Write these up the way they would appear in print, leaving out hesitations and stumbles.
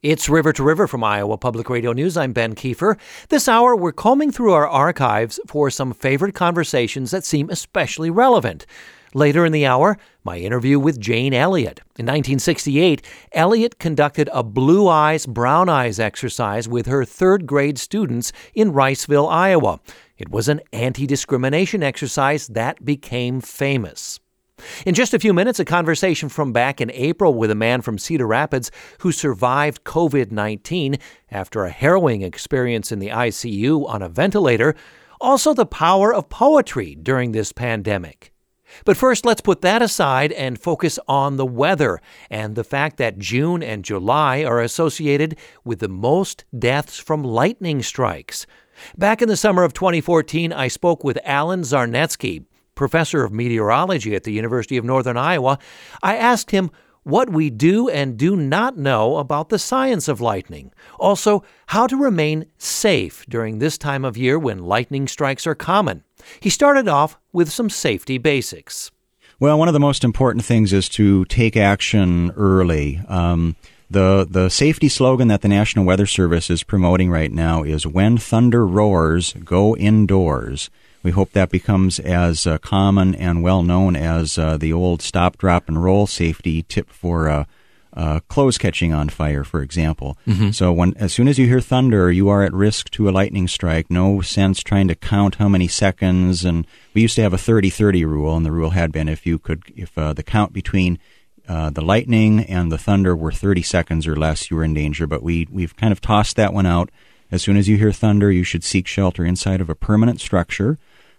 It's River to River from Iowa Public Radio News. I'm Ben Kiefer. This hour, we're combing through our archives for some favorite conversations that seem especially relevant. Later in the hour, my interview with Jane Elliott. In 1968, Elliott conducted a blue eyes, brown eyes exercise with her third grade students in Riceville, Iowa. It was an anti-discrimination exercise that became famous. In just a few minutes, a conversation from back in April with a man from Cedar Rapids who survived COVID-19 after a harrowing experience in the ICU on a ventilator. Also, the power of poetry during this pandemic. But first, let's put that aside and focus on the weather and the fact that June and July are associated with the most deaths from lightning strikes. Back in the summer of 2014, I spoke with Alan Zarnetsky, professor of meteorology at the University of Northern Iowa. I asked him what we do and do not know about the science of lightning. Also, how to remain safe during this time of year when lightning strikes are common. He started off with some safety basics. Well, one of the most important things is to take action early. The safety slogan that the National Weather Service is promoting right now is, "When thunder roars, go indoors." We hope that becomes as common and well known as the old stop, drop, and roll safety tip for clothes catching on fire, for example. Mm-hmm. So as soon as you hear thunder, you are at risk to a lightning strike. No sense trying to count how many seconds. And we used to have a 30-30 rule, and the rule had been if the count between the lightning and the thunder were 30 seconds or less, you were in danger. But we've kind of tossed that one out. As soon as you hear thunder, you should seek shelter inside of a permanent structure.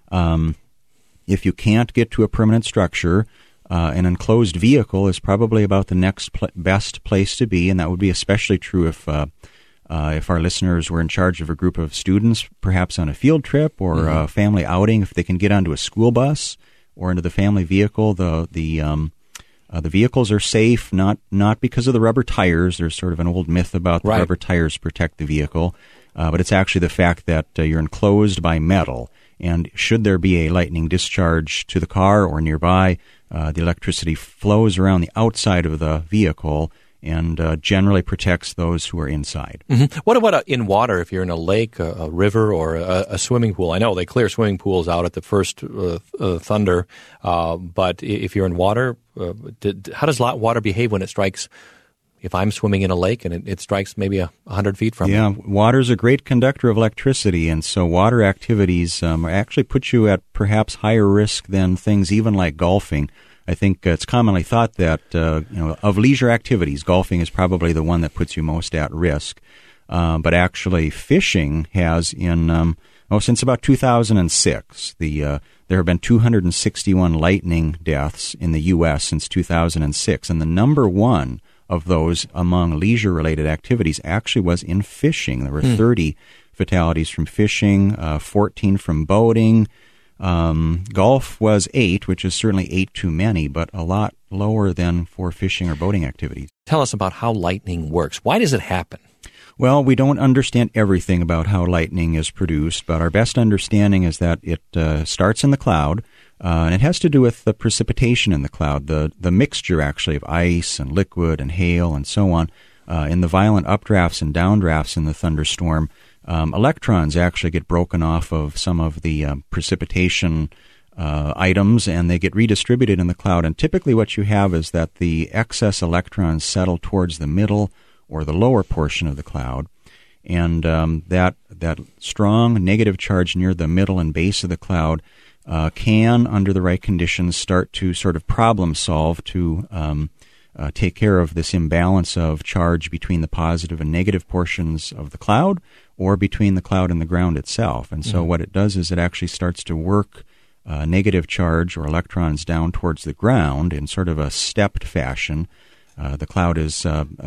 If you can't get to a permanent structure, an enclosed vehicle is probably about the next best place to be, and that would be especially true if our listeners were in charge of a group of students, perhaps on a field trip or a family outing. If they can get onto a school bus or into the family vehicle, the vehicles are safe, not because of the rubber tires. There's sort of an old myth about the rubber tires protect the vehicle, but it's actually the fact that you're enclosed by metal. And should there be a lightning discharge to the car or nearby, the electricity flows around the outside of the vehicle and generally protects those who are inside. Mm-hmm. What about in water, if you're in a lake, a river, or a swimming pool? I know they clear swimming pools out at the first thunder, but if you're in water, how does water behave when it strikes? If I'm swimming in a lake and it strikes maybe 100 feet from me? Yeah, water's a great conductor of electricity, and so water activities actually put you at perhaps higher risk than things even like golfing. I think it's commonly thought that, of leisure activities, golfing is probably the one that puts you most at risk. But actually fishing has since about 2006, there have been 261 lightning deaths in the U.S. since 2006, and the number one of those among leisure-related activities actually was in fishing. There were 30 fatalities from fishing, 14 from boating. Golf was 8, which is certainly 8 too many, but a lot lower than for fishing or boating activities. Tell us about how lightning works. Why does it happen? Well, we don't understand everything about how lightning is produced, but our best understanding is that it starts in the cloud, and it has to do with the precipitation in the cloud, the mixture actually of ice and liquid and hail and so on. In the violent updrafts and downdrafts in the thunderstorm, electrons actually get broken off of some of the precipitation items, and they get redistributed in the cloud. And typically what you have is that the excess electrons settle towards the middle or the lower portion of the cloud, and that strong negative charge near the middle and base of the cloud can, under the right conditions, start to sort of problem solve to take care of this imbalance of charge between the positive and negative portions of the cloud or between the cloud and the ground itself. And so what it does is it actually starts to work negative charge or electrons down towards the ground in sort of a stepped fashion. The cloud is,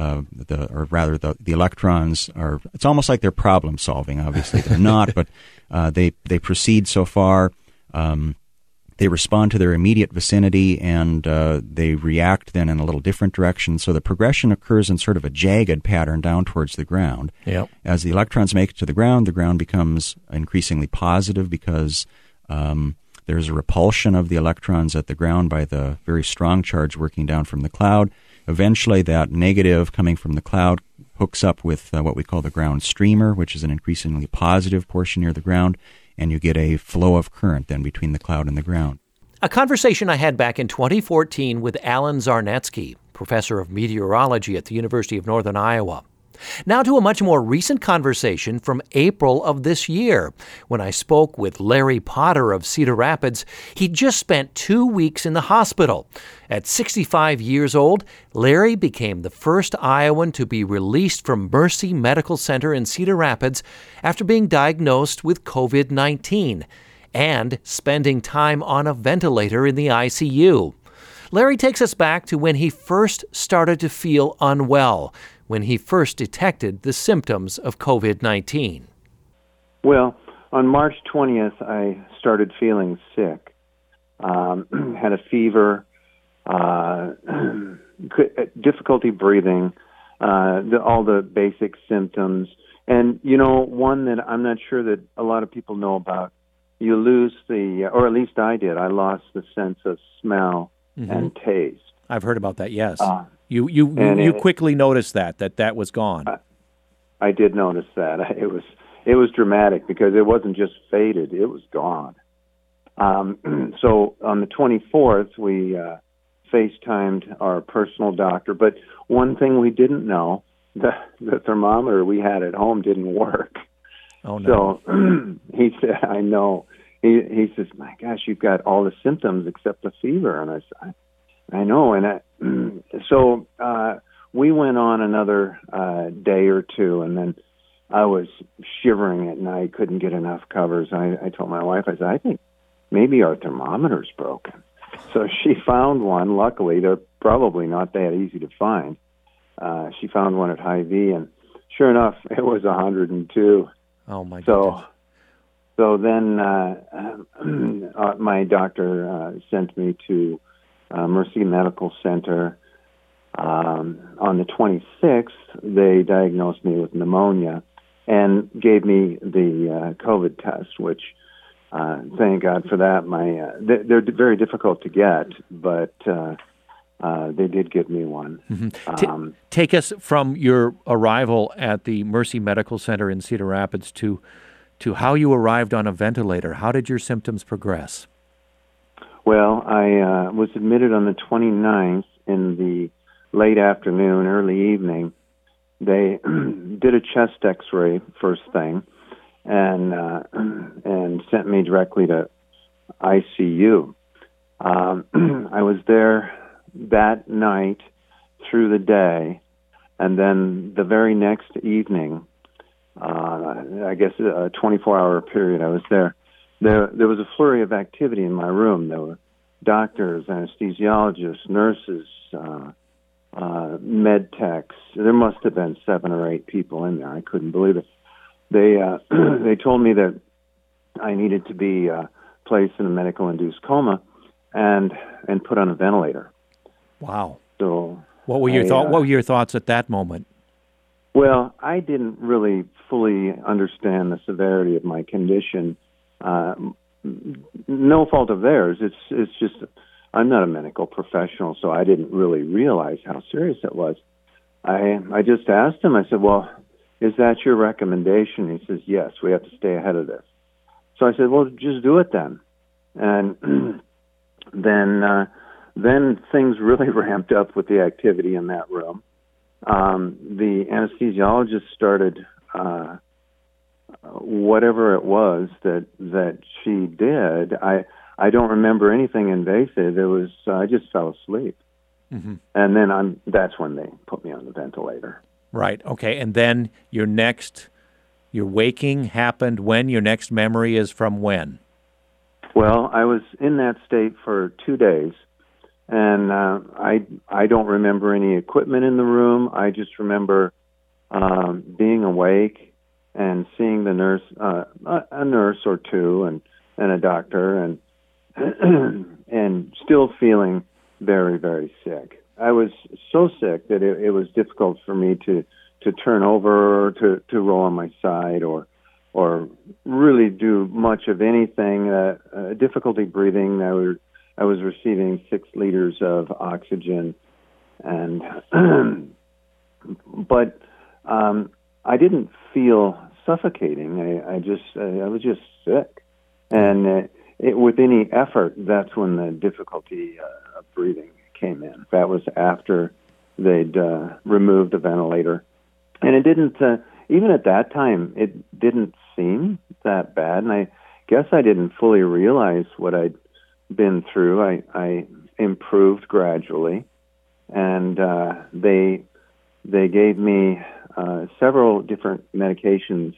the electrons are, it's almost like they're problem solving. Obviously they're not, but they proceed so far. They respond to their immediate vicinity, and they react then in a little different direction. So the progression occurs in sort of a jagged pattern down towards the ground. Yep. As the electrons make it to the ground becomes increasingly positive because there's a repulsion of the electrons at the ground by the very strong charge working down from the cloud. Eventually, that negative coming from the cloud hooks up with what we call the ground streamer, which is an increasingly positive portion near the ground, and you get a flow of current then between the cloud and the ground. A conversation I had back in 2014 with Alan Zarnetsky, professor of meteorology at the University of Northern Iowa. Now to a much more recent conversation from April of this year, when I spoke with Larry Potter of Cedar Rapids. He'd just spent 2 weeks in the hospital. At 65 years old, Larry became the first Iowan to be released from Mercy Medical Center in Cedar Rapids after being diagnosed with COVID-19 and spending time on a ventilator in the ICU. Larry takes us back to when he first started to feel unwell, when he first detected the symptoms of COVID-19. Well, on March 20th, I started feeling sick. Had a fever, difficulty breathing, all the basic symptoms. And, one that I'm not sure that a lot of people know about, you lose or at least I did, I lost the sense of smell and taste. I've heard about that, yes. You quickly noticed that was gone. I did notice that. It was dramatic because it wasn't just faded; it was gone. So on the 24th, we FaceTimed our personal doctor. But one thing we didn't know, the thermometer we had at home didn't work. Oh no! So he said, "I know." He says, "My gosh, you've got all the symptoms except the fever." And I said, I know, and so we went on another day or two, and then I was shivering at night, couldn't get enough covers. I told my wife, I said, I think maybe our thermometer's broken. So she found one. Luckily, they're probably not that easy to find. She found one at Hy-Vee, and sure enough, it was 102. Oh, my goodness. So then my doctor sent me to Mercy Medical Center. On the 26th, they diagnosed me with pneumonia and gave me the COVID test, which, thank God for that. They're very difficult to get, but they did give me one. Mm-hmm. Take us from your arrival at the Mercy Medical Center in Cedar Rapids to how you arrived on a ventilator. How did your symptoms progress? Well, I was admitted on the 29th in the late afternoon, early evening. They did a chest X-ray first thing, and sent me directly to ICU. I was there that night through the day, and then the very next evening, I guess a 24-hour period, I was there. There was a flurry of activity in my room. There were doctors, anesthesiologists, nurses, med techs. There must have been 7 or 8 people in there. I couldn't believe it. They told me that I needed to be placed in a medical-induced coma and put on a ventilator. Wow. So what were your thoughts at that moment? Well, I didn't really fully understand the severity of my condition. No fault of theirs. It's just I'm not a medical professional, so I didn't really realize how serious it was. I just asked him. I said, "Well, is that your recommendation?" He says, "Yes, we have to stay ahead of this." So I said, "Well, just do it then." And then things really ramped up with the activity in that room. The anesthesiologist started whatever it was that she did. I don't remember anything invasive. I just fell asleep. Mm-hmm. And then that's when they put me on the ventilator. Right. Okay. And then your waking happened when? Your next memory is from when? Well, I was in that state for 2 days, and I don't remember any equipment in the room. I just remember being awake and seeing the nurse, a nurse or two, and a doctor, and and still feeling very, very sick. I was so sick that it was difficult for me to turn over or to roll on my side or really do much of anything. Difficulty breathing. I was receiving 6 liters of oxygen, and but I didn't feel suffocating. I was just sick, and with any effort, that's when the difficulty of breathing came in. That was after they'd removed the ventilator, and it didn't. Even at that time, it didn't seem that bad, and I guess I didn't fully realize what I'd been through. I improved gradually, and they gave me several different medications.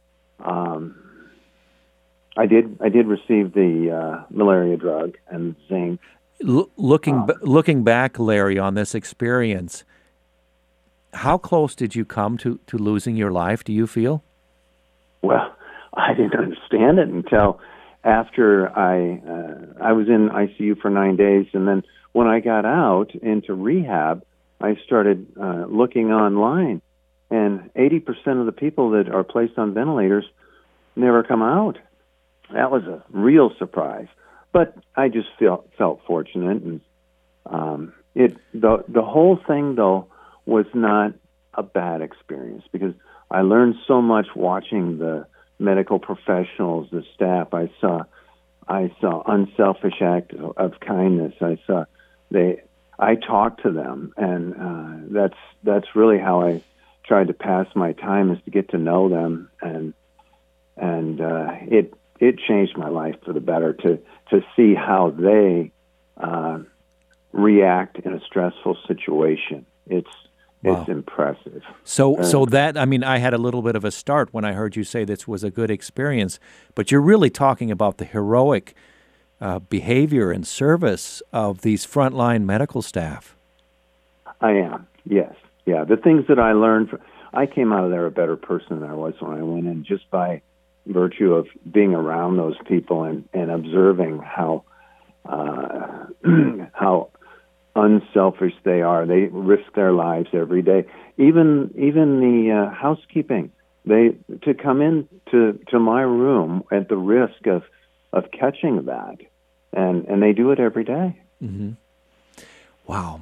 I did receive the malaria drug and zinc. Looking back, Larry, on this experience, how close did you come to losing your life, do you feel? Well, I didn't understand it until after I was in ICU for 9 days, and then when I got out into rehab, I started looking online, and 80% of the people that are placed on ventilators never come out. That was a real surprise, but I just felt fortunate, and the whole thing though was not a bad experience because I learned so much watching the medical professionals, the staff. I saw unselfish act of kindness. I talked to them, and that's really how I tried to pass my time, is to get to know them, and it changed my life for the better to see how they react in a stressful situation. It's impressive. So that, I mean, I had a little bit of a start when I heard you say this was a good experience, but you're really talking about the heroic behavior and service of these frontline medical staff. I am, yes. Yeah, the things that I learned, I came out of there a better person than I was when I went in, just by virtue of being around those people and observing how unselfish they are. They risk their lives every day. Even the housekeeping, to come in to my room at the risk of catching that, and they do it every day. Mm-hmm. Wow.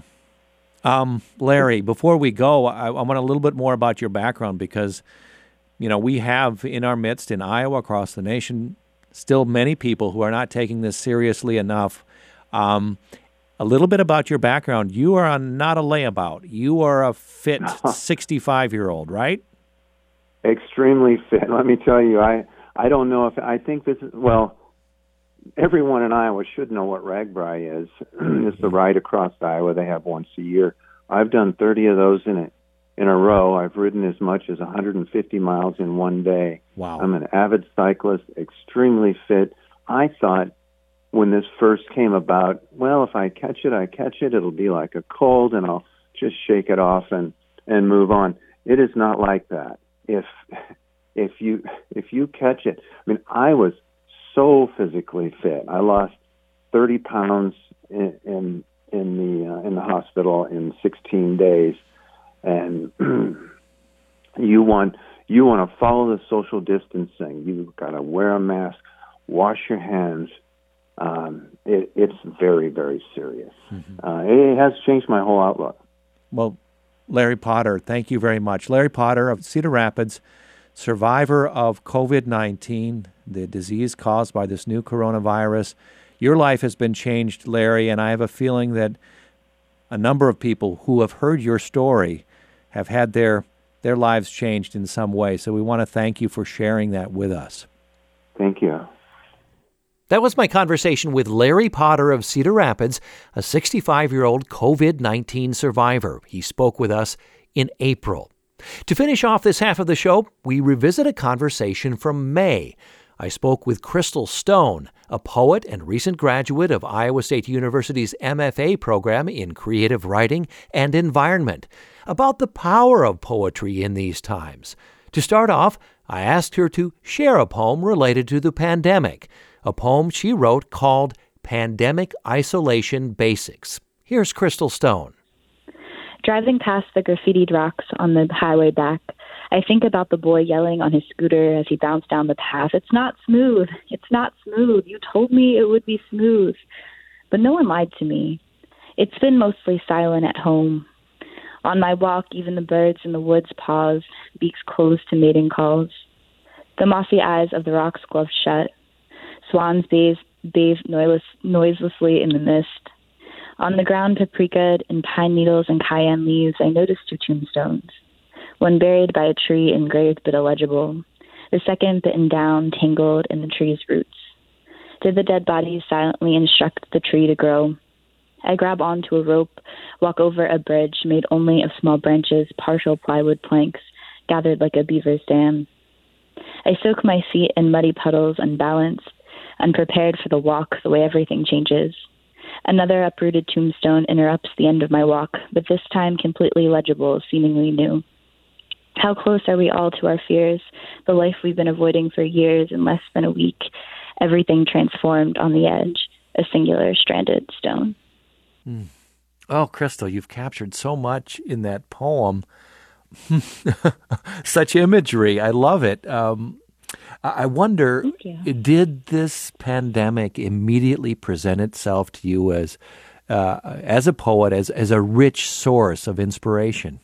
Larry, before we go, I want a little bit more about your background, because we have in our midst, in Iowa, across the nation, still many people who are not taking this seriously enough. A little bit about your background. You are not a layabout. You are a fit 65-year-old, right? Extremely fit. Let me tell you, I don't know if, I think this is, well, everyone in Iowa should know what RAGBRAI is. It's the ride across Iowa they have once a year. I've done 30 of those in a row. I've ridden as much as 150 miles in one day. Wow. I'm an avid cyclist, extremely fit. I thought, when this first came about, well, if I catch it, it'll be like a cold, and I'll just shake it off and move on. It is not like that. If you catch it, I mean, I was so physically fit. I lost 30 pounds in the hospital in 16 days, and you want to follow the social distancing. You've got to wear a mask, wash your hands. It's very, very serious. Mm-hmm. It has changed my whole outlook. Well, Larry Potter, thank you very much. Larry Potter of Cedar Rapids, survivor of COVID-19, the disease caused by this new coronavirus. Your life has been changed, Larry, and I have a feeling that a number of people who have heard your story have had their lives changed in some way. So we want to thank you for sharing that with us. Thank you. That was my conversation with Larry Potter of Cedar Rapids, a 65-year-old COVID-19 survivor. He spoke with us in April. To finish off this half of the show, we revisit a conversation from May. I spoke with Crystal Stone, a poet and recent graduate of Iowa State University's MFA program in creative writing and environment, about the power of poetry in these times. To start off, I asked her to share a poem related to the pandemic, a poem she wrote called Pandemic Isolation Basics. Here's Crystal Stone. Driving past the graffitied rocks on the highway back, I think about the boy yelling on his scooter as he bounced down the path. It's not smooth. It's not smooth. You told me it would be smooth. But no one lied to me. It's been mostly silent at home. On my walk, even the birds in the woods pause, beaks closed to mating calls. The mossy eyes of the rocks gloved shut. Swans bathe noiselessly in the mist. On the ground, paprika and pine needles and cayenne leaves, I noticed 2 tombstones. One buried by a tree, engraved but illegible. The second bitten down, tangled in the tree's roots. Did the dead bodies silently instruct the tree to grow? I grab onto a rope, walk over a bridge made only of small branches, partial plywood planks, gathered like a beaver's dam. I soak my feet in muddy puddles, unbalanced, unprepared for the walk, the way everything changes. Another uprooted tombstone interrupts the end of my walk, but this time completely legible, seemingly new. How close are we all to our fears, the life we've been avoiding for years in less than a week, everything transformed on the edge, a singular stranded stone. Oh, Crystal, you've captured so much in that poem. Such imagery. I love it. I wonder, did this pandemic immediately present itself to you as a poet, as a rich source of inspiration?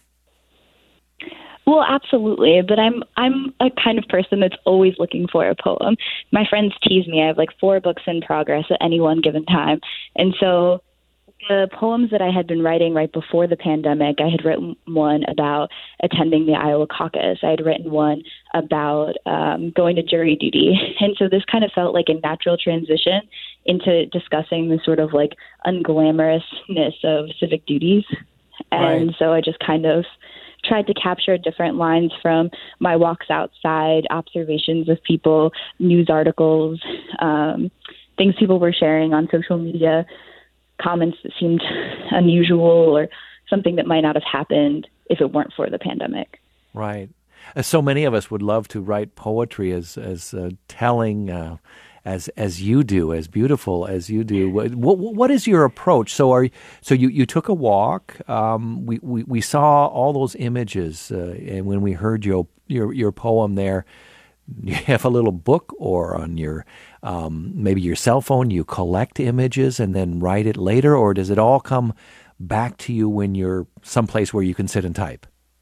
Well, absolutely. But I'm a kind of person that's always looking for a poem. My friends tease me. I have like 4 books in progress at any one given time. And so the poems that I had been writing right before the pandemic, I had written one about attending the Iowa caucus. I had written one about going to jury duty. And so this kind of felt like a natural transition into discussing the sort of like unglamorousness of civic duties. And so I just kind of tried to capture different lines from my walks outside, observations of people, news articles, things people were sharing on social media, comments that seemed unusual or something that might not have happened if it weren't for the pandemic. Right. So many of us would love to write poetry as telling as you do, as beautiful as you do. What is your approach? So you took a walk. We saw all those images, and when we heard your poem there, you have a little book, or on your maybe your cell phone, you collect images and then write it later, or does it all come back to you when you're someplace where you can sit and type?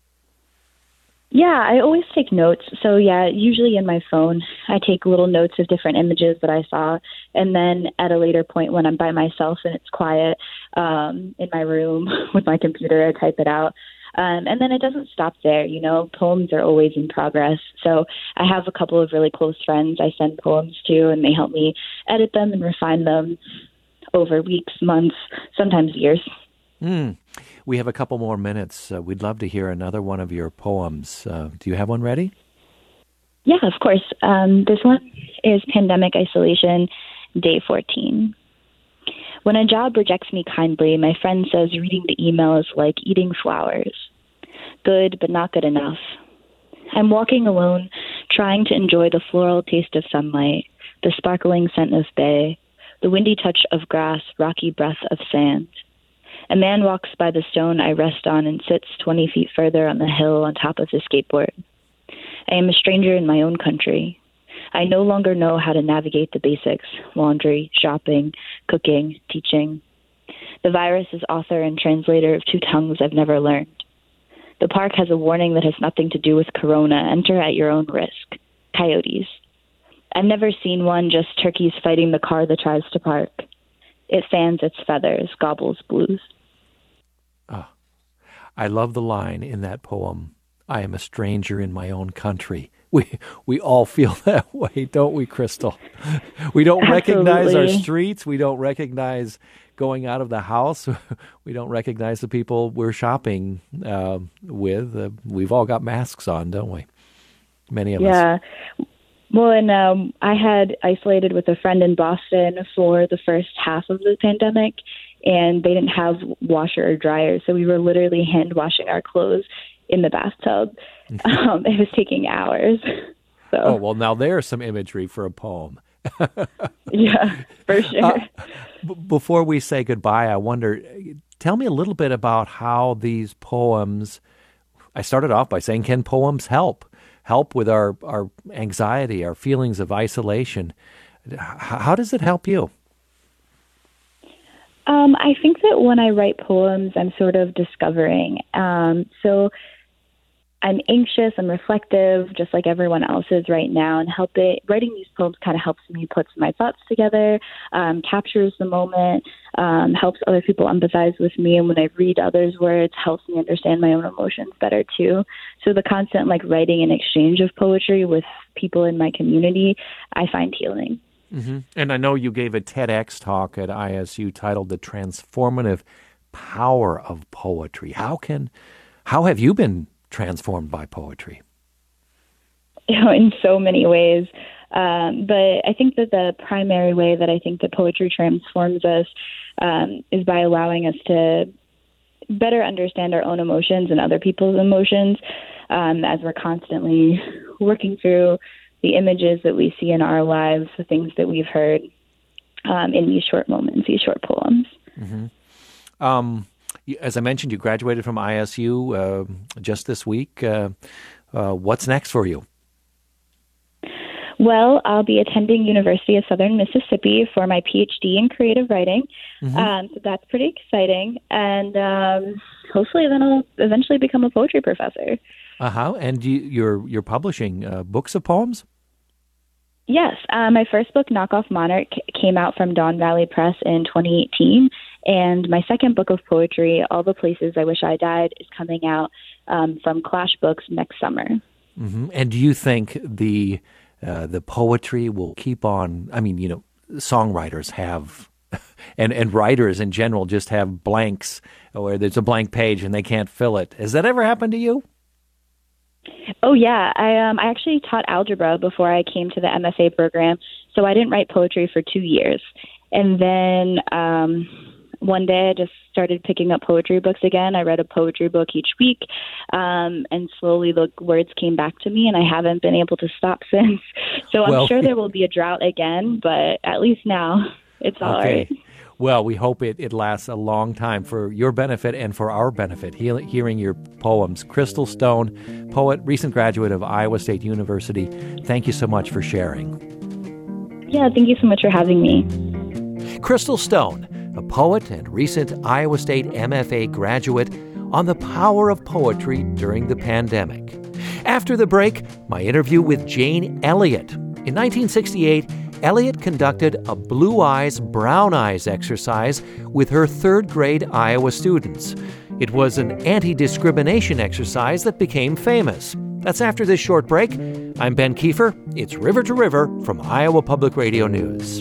Yeah, I always take notes. So yeah, usually in my phone, I take little notes of different images that I saw. And then at a later point when I'm by myself and it's quiet in my room with my computer, I type it out. And then it doesn't stop there. You know, poems are always in progress. So I have a couple of really close friends I send poems to, and they help me edit them and refine them over weeks, months, sometimes years. We have a couple more minutes. We'd love to hear another one of your poems. Do you have one ready? Yeah, of course. This one is Pandemic Isolation, Day 14. When a job rejects me kindly, my friend says reading the email is like eating flowers. Good, but not good enough. I'm walking alone, trying to enjoy the floral taste of sunlight, the sparkling scent of bay, the windy touch of grass, rocky breath of sand. A man walks by the stone I rest on and sits 20 feet further on the hill on top of his skateboard. I am a stranger in my own country. I no longer know how to navigate the basics: laundry, shopping, cooking, teaching. The virus is author and translator of 2 tongues I've never learned. The park has a warning that has nothing to do with corona. Enter at your own risk. Coyotes. I've never seen one, just turkeys fighting the car that tries to park. It fans its feathers, gobbles blues. I love the line in that poem, I am a stranger in my own country. We all feel that way, don't we, Crystal? We don't recognize our streets. We don't recognize going out of the house. We don't recognize the people we're shopping with. We've all got masks on, don't we? Many of us. Yeah. Well, and I had isolated with a friend in Boston for the first half of the pandemic, and they didn't have washer or dryer, so we were literally hand washing our clothes in the bathtub. It was taking hours. So. Oh, well, now there's some imagery for a poem. Yeah, for sure. Before we say goodbye, I wonder, tell me a little bit about how these poems, I started off by saying, can poems help with our anxiety, our feelings of isolation? How does it help you? I think that when I write poems, I'm sort of discovering. So I'm anxious, I'm reflective, just like everyone else is right now, and writing these poems kind of helps me put my thoughts together, captures the moment, helps other people empathize with me, and when I read others' words, helps me understand my own emotions better too. So the constant writing and exchange of poetry with people in my community, I find healing. Mm-hmm. And I know you gave a TEDx talk at ISU titled "The Transformative Power of Poetry." How have you been transformed by poetry? In so many ways. But I think that the primary way that I think that poetry transforms us is by allowing us to better understand our own emotions and other people's emotions as we're constantly working through the images that we see in our lives, the things that we've heard in these short moments, these short poems. Mm-hmm. As I mentioned, you graduated from ISU just this week. What's next for you? Well, I'll be attending University of Southern Mississippi for my PhD in creative writing. Mm-hmm. So that's pretty exciting. And hopefully then I'll eventually become a poetry professor. And you're publishing books of poems? Yes. My first book, Knockoff Monarch, came out from Dawn Valley Press in 2018. And my second book of poetry, All the Places I Wish I Died, is coming out from Clash Books next summer. Mm-hmm. And do you think the poetry will keep on? I mean, songwriters have, and writers in general just have blanks where there's a blank page and they can't fill it. Has that ever happened to you? Oh, yeah. I actually taught algebra before I came to the MFA program, so I didn't write poetry for 2 years. And then one day I just started picking up poetry books again. I read a poetry book each week, and slowly the words came back to me, and I haven't been able to stop since. So I'm sure there will be a drought again, but at least now it's all right. Well, we hope it lasts a long time for your benefit and for our benefit, hearing your poems. Crystal Stone, poet, recent graduate of Iowa State University, thank you so much for sharing. Yeah, thank you so much for having me. Crystal Stone, a poet and recent Iowa State MFA graduate, on the power of poetry during the pandemic. After the break, my interview with Jane Elliott. In 1968, Elliott conducted a blue eyes, brown eyes exercise with her third grade Iowa students. It was an anti-discrimination exercise that became famous. That's after this short break. I'm Ben Kiefer. It's River to River from Iowa Public Radio News.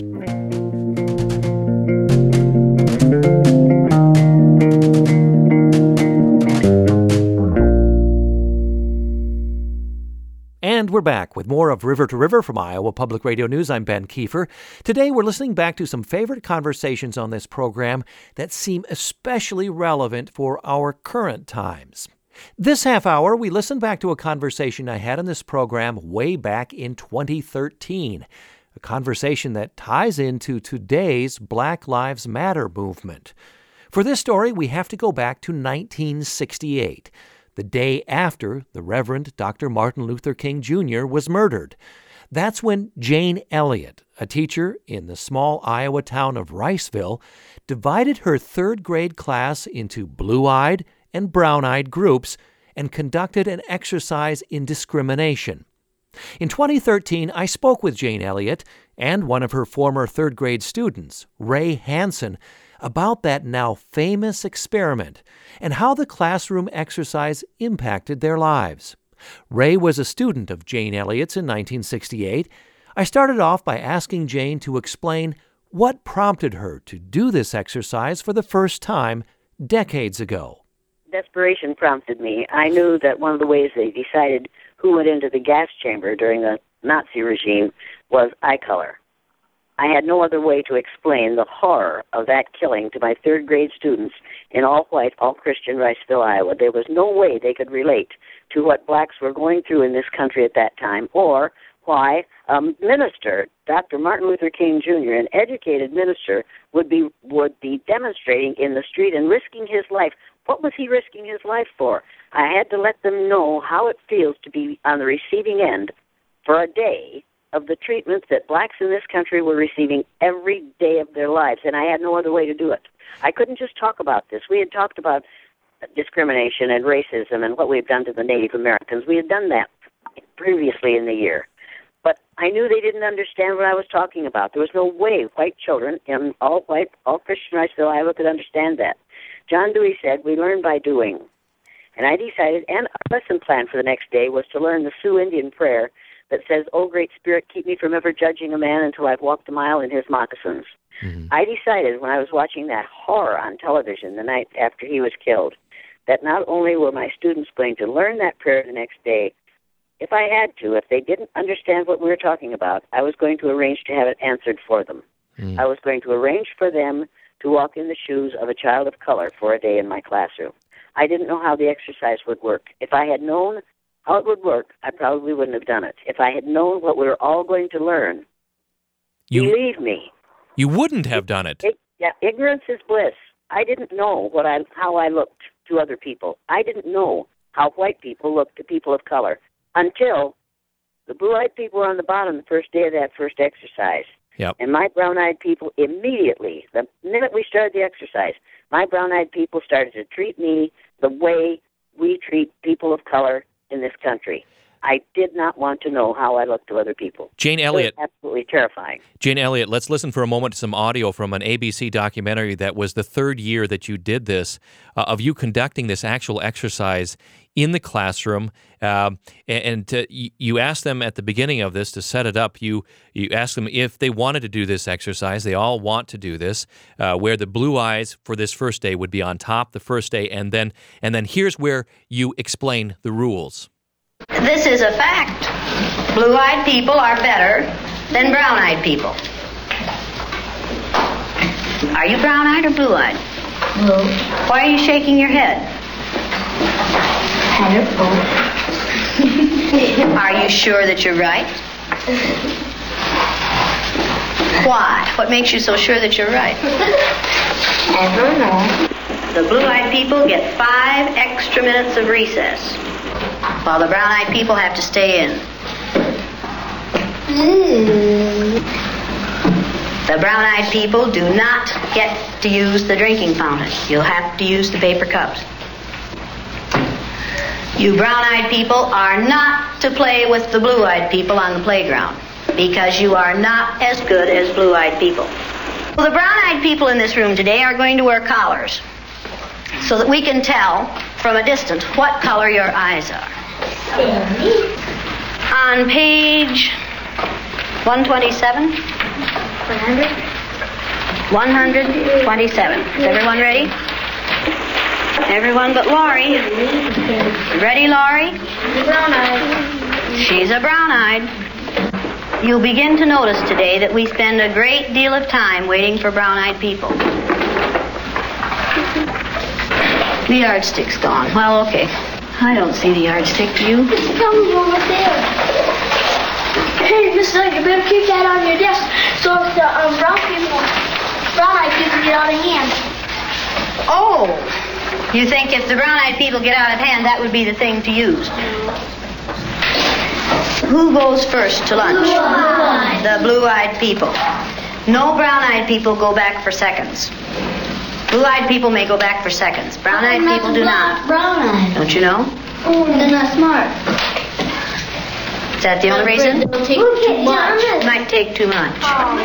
And we're back with more of River to River from Iowa Public Radio News. I'm Ben Kiefer. Today we're listening back to some favorite conversations on this program that seem especially relevant for our current times. This half hour, we listen back to a conversation I had on this program way back in 2013, a conversation that ties into today's Black Lives Matter movement. For this story, we have to go back to 1968. The day after the Reverend Dr. Martin Luther King Jr. was murdered. That's when Jane Elliott, a teacher in the small Iowa town of Riceville, divided her third grade class into blue-eyed and brown-eyed groups and conducted an exercise in discrimination. In 2013, I spoke with Jane Elliott and one of her former third grade students, Ray Hansen, about that now famous experiment and how the classroom exercise impacted their lives. Ray was a student of Jane Elliott's in 1968. I started off by asking Jane to explain what prompted her to do this exercise for the first time decades ago. Desperation prompted me. I knew that one of the ways they decided who went into the gas chamber during the Nazi regime was eye color. I had no other way to explain the horror of that killing to my third grade students in all-white, all-Christian Riceville, Iowa. There was no way they could relate to what blacks were going through in this country at that time, or why a minister, Dr. Martin Luther King Jr., an educated minister, would be demonstrating in the street and risking his life. What was he risking his life for? I had to let them know how it feels to be on the receiving end for a day of the treatment that blacks in this country were receiving every day of their lives, and I had no other way to do it. I couldn't just talk about this. We had talked about discrimination and racism and what we've done to the Native Americans. We had done that previously in the year. But I knew they didn't understand what I was talking about. There was no way white children in all Christian Riceville, Iowa, could understand that. John Dewey said, we learn by doing. And I decided, and our lesson plan for the next day was to learn the Sioux Indian prayer that says, "Oh, Great Spirit, keep me from ever judging a man until I've walked a mile in his moccasins." Mm-hmm. I decided when I was watching that horror on television the night after he was killed, that not only were my students going to learn that prayer the next day, if I had to, if they didn't understand what we were talking about, I was going to arrange to have it answered for them. Mm. I was going to arrange for them to walk in the shoes of a child of color for a day in my classroom. I didn't know how the exercise would work. If I had known how it would work, I probably wouldn't have done it. If I had known what we were all going to learn, believe me. You wouldn't have done it. Ignorance is bliss. I didn't know how I looked to other people. I didn't know how white people looked to people of color until the blue-eyed people were on the bottom the first day of that first exercise. Yep. And my brown-eyed people immediately, the minute we started the exercise, my brown-eyed people started to treat me the way we treat people of color in this country. I did not want to know how I looked to other people. Jane Elliott. It was absolutely terrifying. Jane Elliott, let's listen for a moment to some audio from an ABC documentary that was the third year that you did this, of you conducting this actual exercise in the classroom. You asked them at the beginning of this to set it up. You asked them if they wanted to do this exercise. They all want to do this, where the blue eyes for this first day would be on top the first day, and then here's where you explain the rules. This is a fact. Blue-eyed people are better than brown-eyed people. Are you brown-eyed or blue-eyed? Blue. Why are you shaking your head? I don't know. Are you sure that you're right? Why? What makes you so sure that you're right? I don't know. The blue-eyed people get 5 extra minutes of recess, while the brown-eyed people have to stay in. The brown-eyed people do not get to use the drinking fountain. You'll have to use the paper cups. You brown-eyed people are not to play with the blue-eyed people on the playground, because you are not as good as blue-eyed people. Well, the brown-eyed people in this room today are going to wear collars so that we can tell from a distance what color your eyes are. On page 127. 127. Is everyone ready? Everyone but Laurie. Ready, Laurie? Brown-eyed. She's a brown-eyed. You'll begin to notice today that we spend a great deal of time waiting for brown-eyed people. The yardstick's gone. Well, okay. I don't see the yardstick. Do you? It's probably over there. Hey, Mrs. Lake, you better keep that on your desk so if the brown-eyed people get out of hand. Oh, you think if the brown-eyed people get out of hand, that would be the thing to use? Who goes first to lunch? Blue-eyed. The blue-eyed people. No brown-eyed people go back for seconds. Blue-eyed people may go back for seconds. Brown-eyed people do not. Brown-eyed. Don't you know? Oh, they're not smart. Is that the only reason? It'll take too much. Might take too much.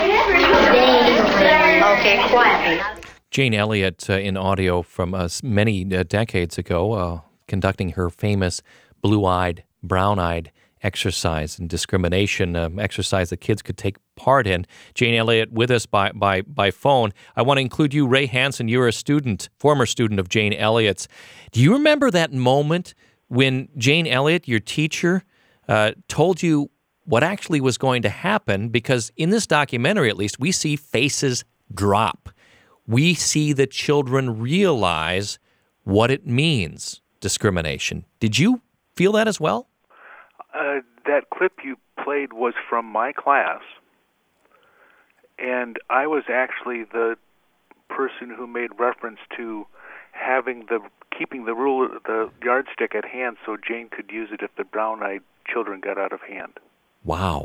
Okay, quietly. Jane Elliott in audio from many decades ago, conducting her famous blue-eyed, brown-eyed exercise and discrimination exercise that kids could take part in. Jane Elliott with us by phone. I want to include you, Ray Hansen. You're a student, former student of Jane Elliott's. Do you remember that moment when Jane Elliott, your teacher, told you what actually was going to happen? Because in this documentary, at least, we see faces drop. We see the children realize what it means, discrimination. Did you feel that as well? That clip you played was from my class, and I was actually the person who made reference to keeping the yardstick at hand so Jane could use it if the brown-eyed children got out of hand. Wow.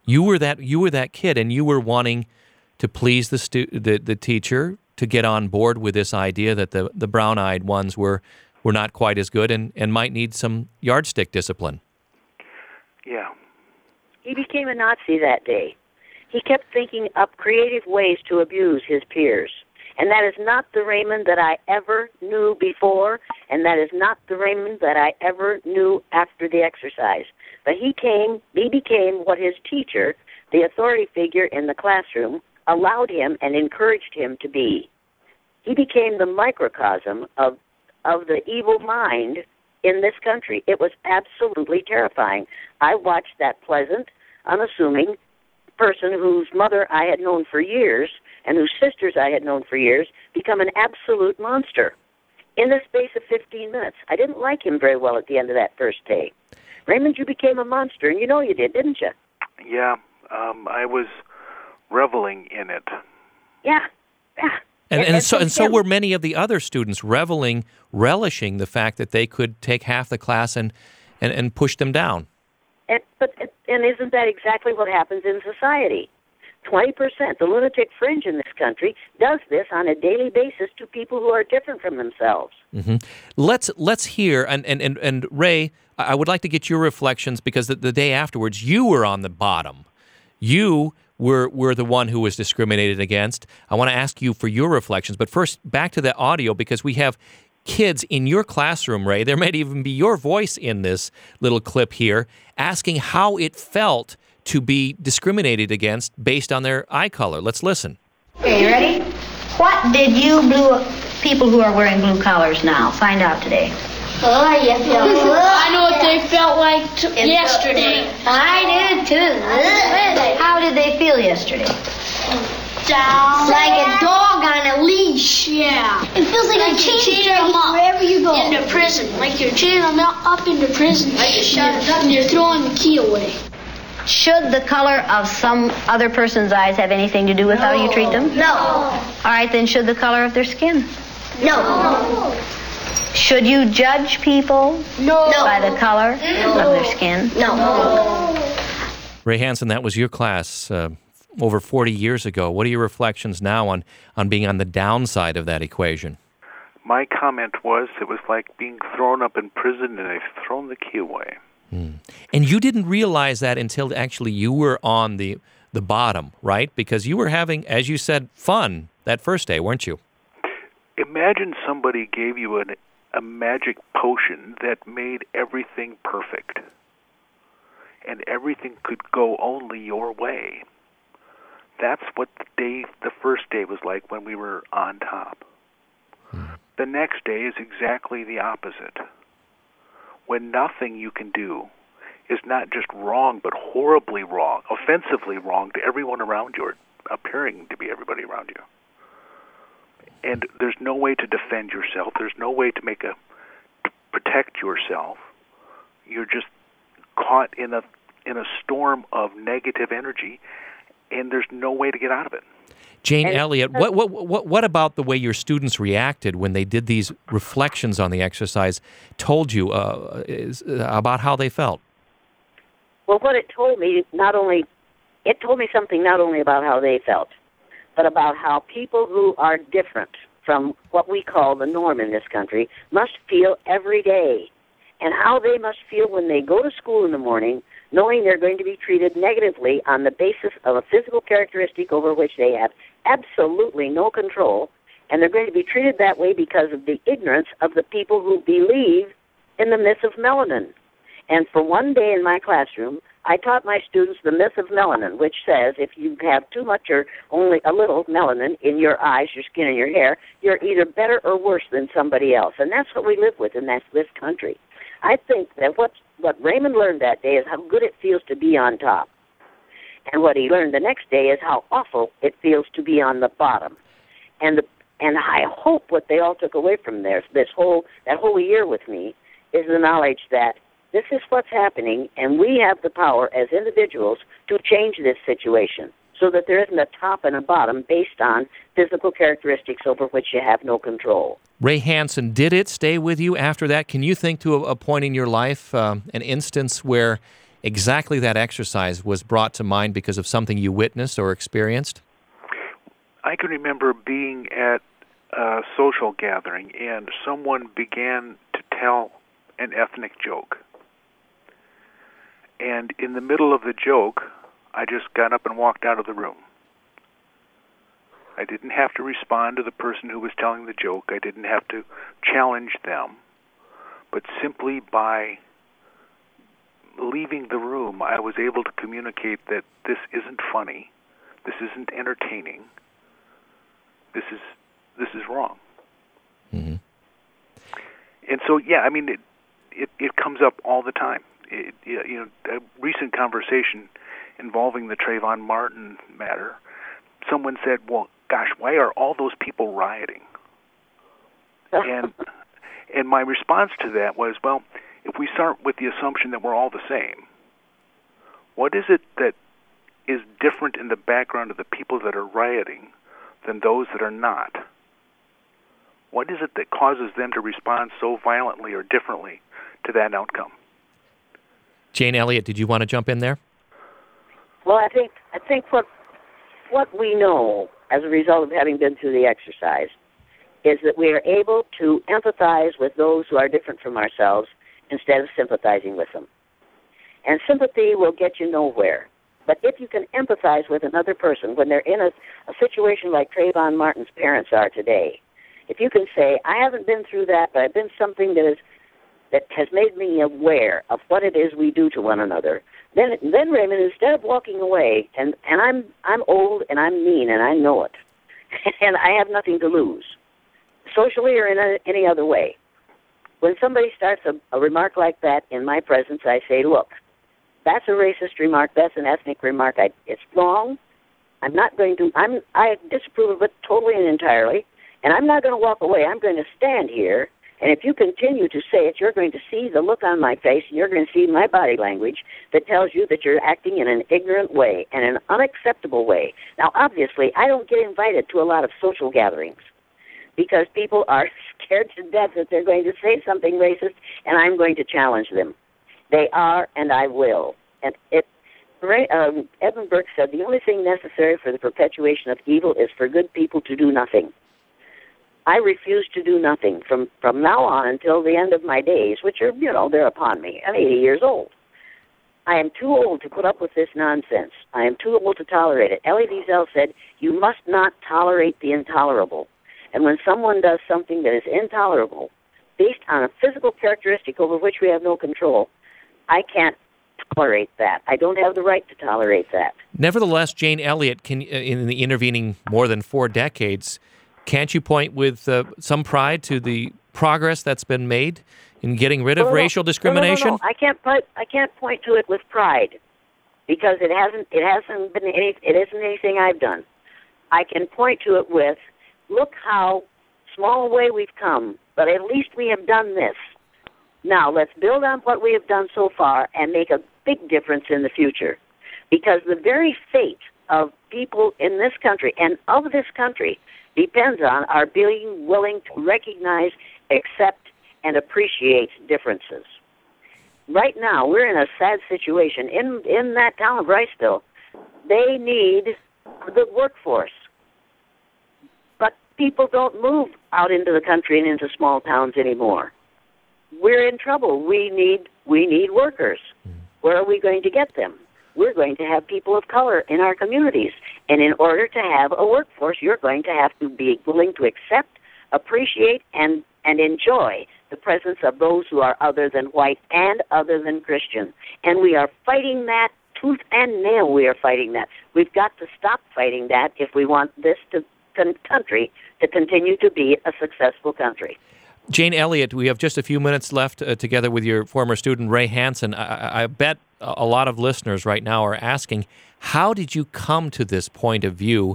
You were that kid, and you were wanting to please the teacher, to get on board with this idea that the brown-eyed ones were not quite as good and might need some yardstick discipline. Yeah. He became a Nazi that day. He kept thinking up creative ways to abuse his peers. And that is not the Raymond that I ever knew before, and that is not the Raymond that I ever knew after the exercise. But he became what his teacher, the authority figure in the classroom, allowed him and encouraged him to be. He became the microcosm of the evil mind in this country. It was absolutely terrifying. I watched that pleasant, unassuming person whose mother I had known for years and whose sisters I had known for years become an absolute monster in the space of 15 minutes. I didn't like him very well at the end of that first day. Raymond, you became a monster, and you know you did, didn't you? Yeah, I was reveling in it. Yeah. And so were many of the other students relishing the fact that they could take half the class and push them down. And isn't that exactly what happens in society? 20%, the lunatic fringe in this country, does this on a daily basis to people who are different from themselves. Mm-hmm. Let's hear, and Ray, I would like to get your reflections, because the day afterwards, you were on the bottom. You were the one who was discriminated against. I want to ask you for your reflections, but first, back to the audio, because we have kids in your classroom, Ray. There might even be your voice in this little clip here, asking how it felt to be discriminated against based on their eye color. Let's listen. Okay, you ready? What did you people who are wearing blue collars now find out today? I know what they felt like yesterday. I did too. How did they feel yesterday? Down. Like a dog on a leash. Yeah. It feels like a chain them up wherever you go. Into prison. Like you're chaining them up into prison. Like and you're throwing the key away. Should the color of some other person's eyes have anything to do with how you treat them? No. All right, then should the color of their skin? No. Should you judge people by the color of their skin? No. Ray Hansen, that was your class over 40 years ago. What are your reflections now on being on the downside of that equation? My comment was it was like being thrown up in prison and they've thrown the key away. And you didn't realize that until actually you were on the bottom, right? Because you were having, as you said, fun that first day, weren't you? Imagine somebody gave you a magic potion that made everything perfect. And everything could go only your way. That's what the first day was like when we were on top. The next day is exactly the opposite. When nothing you can do is not just wrong, but horribly wrong, offensively wrong to everyone around you, or appearing to be everybody around you. And there's no way to defend yourself. There's no way to protect yourself. You're just caught in a storm of negative energy, and there's no way to get out of it. Jane Elliott, what about the way your students reacted when they did these reflections on the exercise told you about how they felt? Well, what it told me, it told me something not only about how they felt, but about how people who are different from what we call the norm in this country must feel every day, and how they must feel when they go to school in the morning, knowing they're going to be treated negatively on the basis of a physical characteristic over which they have absolutely no control, and they're going to be treated that way because of the ignorance of the people who believe in the myth of melanin. And for one day in my classroom, I taught my students the myth of melanin, which says if you have too much or only a little melanin in your eyes, your skin, and your hair, you're either better or worse than somebody else. And that's what we live with in this country. I think that what Raymond learned that day is how good it feels to be on top. And what he learned the next day is how awful it feels to be on the bottom. And I hope what they all took away from that whole year with me is the knowledge that this is what's happening, and we have the power as individuals to change this situation so that there isn't a top and a bottom based on physical characteristics over which you have no control. Ray Hansen, did it stay with you after that? Can you think to a point in your life, an instance where exactly that exercise was brought to mind because of something you witnessed or experienced? I can remember being at a social gathering, and someone began to tell an ethnic joke. And in the middle of the joke, I just got up and walked out of the room. I didn't have to respond to the person who was telling the joke. I didn't have to challenge them. But simply by leaving the room, I was able to communicate that this isn't funny, this isn't entertaining, this is wrong. Mm-hmm. And so, yeah, I mean, it comes up all the time. A recent conversation involving the Trayvon Martin matter, someone said, well, gosh, why are all those people rioting? And my response to that was, well, if we start with the assumption that we're all the same, what is it that is different in the background of the people that are rioting than those that are not? What is it that causes them to respond so violently or differently to that outcome? Jane Elliott, did you want to jump in there? Well, I think what we know as a result of having been through the exercise is that we are able to empathize with those who are different from ourselves instead of sympathizing with them. And sympathy will get you nowhere. But if you can empathize with another person when they're in a situation like Trayvon Martin's parents are today, if you can say, I haven't been through that, but I've been something that has made me aware of what it is we do to one another, then Raymond, instead of walking away, and I'm old and I'm mean and I know it, and I have nothing to lose, socially or in any other way. When somebody starts a remark like that in my presence, I say, look, that's a racist remark, that's an ethnic remark, it's wrong, I disapprove of it totally and entirely, and I'm not going to walk away, I'm going to stand here, and if you continue to say it, you're going to see the look on my face, and you're going to see my body language that tells you that you're acting in an ignorant way and an unacceptable way. Now, obviously, I don't get invited to a lot of social gatherings because people are scared to death that they're going to say something racist, and I'm going to challenge them. They are, and I will. And Edmund Burke said, the only thing necessary for the perpetuation of evil is for good people to do nothing. I refuse to do nothing from now on until the end of my days, which are, they're upon me. I'm 80 years old. I am too old to put up with this nonsense. I am too old to tolerate it. Elie Wiesel said, you must not tolerate the intolerable. And when someone does something that is intolerable, based on a physical characteristic over which we have no control, I can't tolerate that. I don't have the right to tolerate that. Nevertheless, Jane Elliott, in the intervening more than 4 decades, can't you point with some pride to the progress that's been made in getting rid of racial discrimination? No. I can't point to it with pride because it isn't anything I've done. I can point to it with, look how small a way we've come, but at least we have done this. Now let's build on what we have done so far and make a big difference in the future, because the very fate of people in this country and of this country depends on our being willing to recognize, accept, and appreciate differences. Right now, we're in a sad situation. In that town of Riceville, they need the workforce. But people don't move out into the country and into small towns anymore. We're in trouble. We need workers. Where are we going to get them? We're going to have people of color in our communities. And in order to have a workforce, you're going to have to be willing to accept, appreciate, and enjoy the presence of those who are other than white and other than Christian. And we are fighting that tooth and nail. We are fighting that. We've got to stop fighting that if we want this country to continue to be a successful country. Jane Elliott, we have just a few minutes left together with your former student, Ray Hansen. I bet a lot of listeners right now are asking, how did you come to this point of view?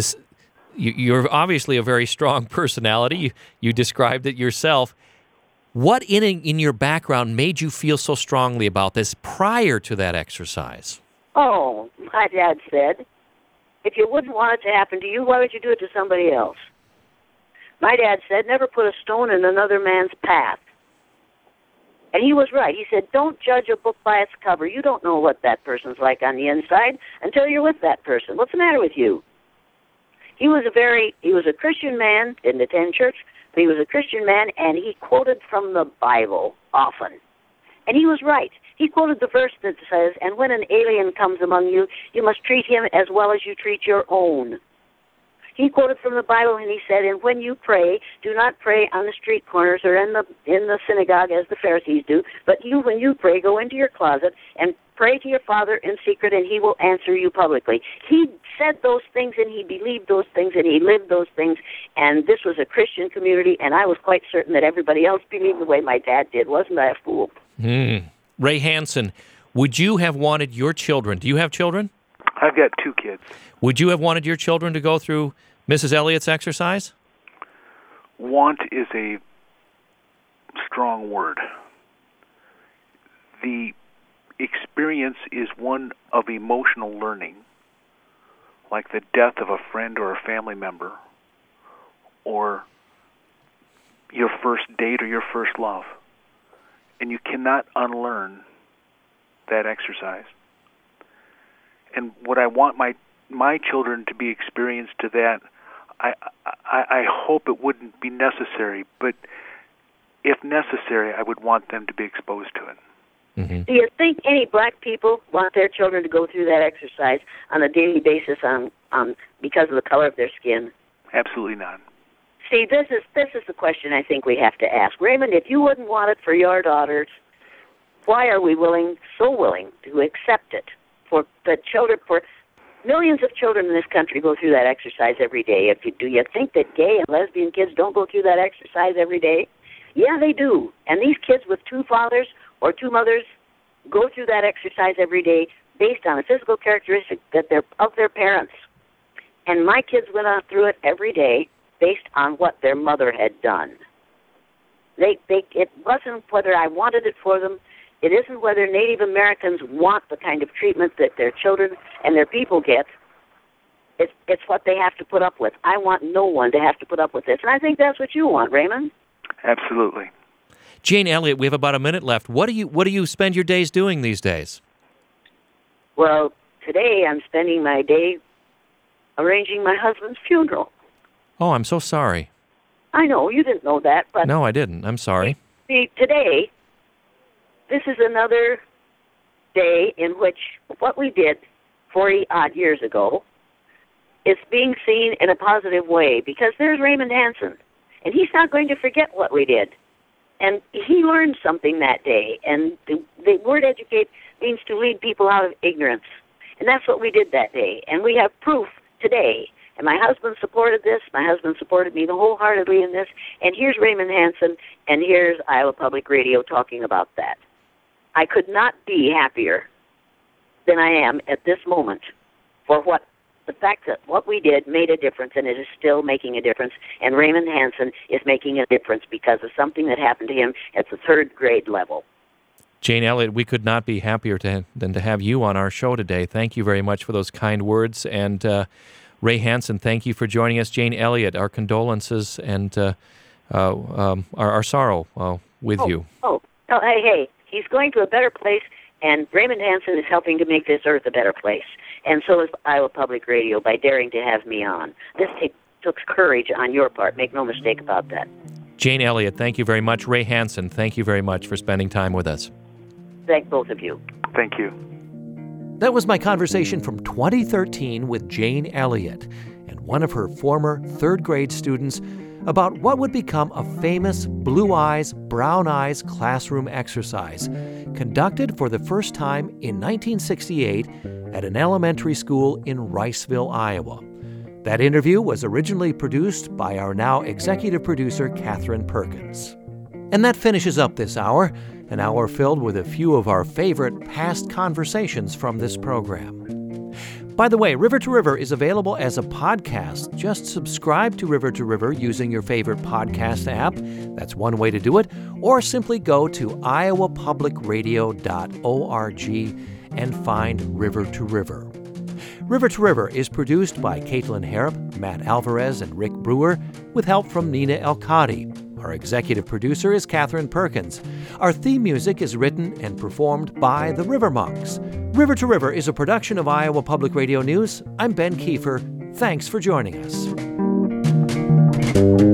You're obviously a very strong personality. You described it yourself. What in your background made you feel so strongly about this prior to that exercise? Oh, my dad said, if you wouldn't want it to happen to you, why would you do it to somebody else? My dad said, never put a stone in another man's path. And he was right. He said, don't judge a book by its cover. You don't know what that person's like on the inside until you're with that person. What's the matter with you? He was a Christian man, didn't attend church, but he was a Christian man, and he quoted from the Bible often. And he was right. He quoted the verse that says, and when an alien comes among you, you must treat him as well as you treat your own. He quoted from the Bible, and he said, and when you pray, do not pray on the street corners or in the synagogue as the Pharisees do, but when you pray, go into your closet and pray to your Father in secret, and he will answer you publicly. He said those things, and he believed those things, and he lived those things, and this was a Christian community, and I was quite certain that everybody else believed the way my dad did. Wasn't I a fool? Ray Hansen, would you have wanted your children, do you have children? I've got 2 kids. Would you have wanted your children to go through Mrs. Elliott's exercise? Want is a strong word. The experience is one of emotional learning, like the death of a friend or a family member, or your first date or your first love. And you cannot unlearn that exercise. And what I want my children to be experienced to that, I hope it wouldn't be necessary, but if necessary, I would want them to be exposed to it. Mm-hmm. Do you think any black people want their children to go through that exercise on a daily basis because of the color of their skin? Absolutely not. See, this is the question I think we have to ask. Raymond, if you wouldn't want it for your daughters, why are we so willing to accept it for the children, for millions of children in this country go through that exercise every day? Do you think that gay and lesbian kids don't go through that exercise every day? Yeah, they do. And these kids with 2 fathers or 2 mothers go through that exercise every day based on a physical characteristic of their parents. And my kids went on through it every day based on what their mother had done. It wasn't whether I wanted it for them. It isn't whether Native Americans want the kind of treatment that their children and their people get. It's what they have to put up with. I want no one to have to put up with this. And I think that's what you want, Raymond. Absolutely. Jane Elliott, we have about a minute left. What do you spend your days doing these days? Well, today I'm spending my day arranging my husband's funeral. Oh, I'm so sorry. I know, you didn't know that, but... No, I didn't. I'm sorry. See, today, this is another day in which what we did 40-odd years ago is being seen in a positive way, because there's Raymond Hansen, and he's not going to forget what we did. And he learned something that day, and the word educate means to lead people out of ignorance. And that's what we did that day, and we have proof today. And my husband supported this. My husband supported me wholeheartedly in this. And here's Raymond Hansen, and here's Iowa Public Radio talking about that. I could not be happier than I am at this moment for the fact that what we did made a difference, and it is still making a difference. And Raymond Hansen is making a difference because of something that happened to him at the 3rd grade level. Jane Elliott, we could not be happier than to have you on our show today. Thank you very much for those kind words. And Ray Hansen, thank you for joining us. Jane Elliott, our condolences and our sorrow with you. Hey, he's going to a better place, and Raymond Hansen is helping to make this earth a better place. And so is Iowa Public Radio by daring to have me on. This took courage on your part. Make no mistake about that. Jane Elliott, thank you very much. Ray Hansen, thank you very much for spending time with us. Thank both of you. Thank you. That was my conversation from 2013 with Jane Elliott and one of her former 3rd grade students about what would become a famous Blue Eyes, Brown Eyes classroom exercise conducted for the first time in 1968 at an elementary school in Riceville, Iowa. That interview was originally produced by our now executive producer, Catherine Perkins. And that finishes up this hour, an hour filled with a few of our favorite past conversations from this program. By the way, River to River is available as a podcast. Just subscribe to River using your favorite podcast app. That's one way to do it. Or simply go to iowapublicradio.org and find River to River. River to River is produced by Caitlin Harrop, Matt Alvarez, and Rick Brewer, with help from Nina Elkadi. Our executive producer is Catherine Perkins. Our theme music is written and performed by the River Monks. River to River is a production of Iowa Public Radio News. I'm Ben Kiefer. Thanks for joining us.